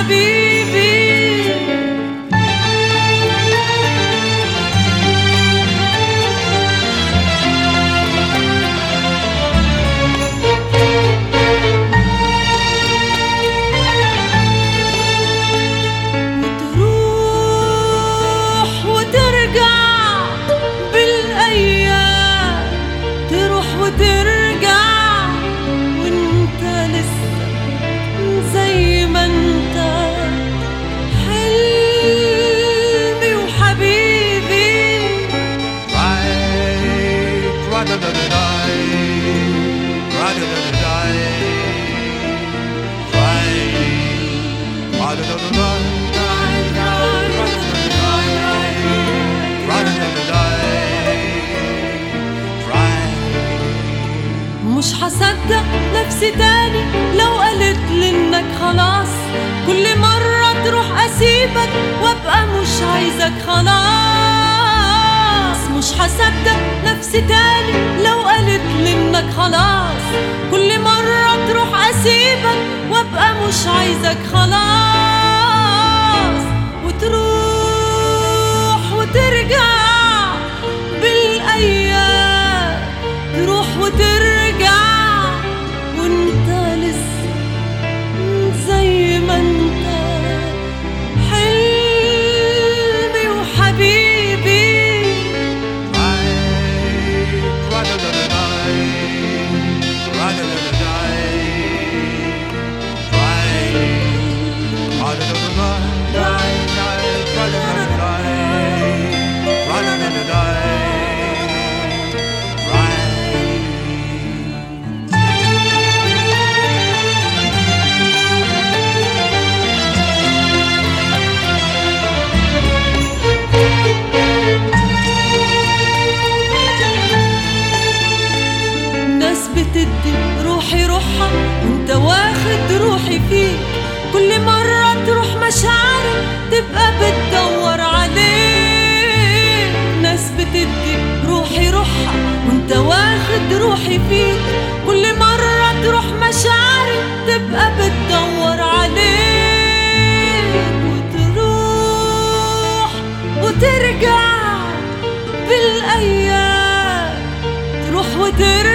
وحبيبي. وترجع وانت لسه زي ما انت، حلمي وحبيبي. مش هصدق نفسي تاني لو قالت لي انك خلاص، كل مرة تروح اسيبك وابقى مش عايزك خلاص. مش هصدق نفسي تاني لو قالت لي انك خلاص، كل مرة تروح اسيبك وابقى مش عايزك خلاص. وتروح وترجع بالايام، تروح وترجع وانت لسه زي ما انت، حلمي وحبيبي. بتدي روحي روحها وانت واخد روحي فيك، كل مرة تروح مشاعري تبقى بتدور عليك. ناس بتدي روحي روحها وانت واخد روحي فيك، كل مرة تروح مشاعري تبقى بتدور عليك. وتروح وترجع بالايام، تروح وترجع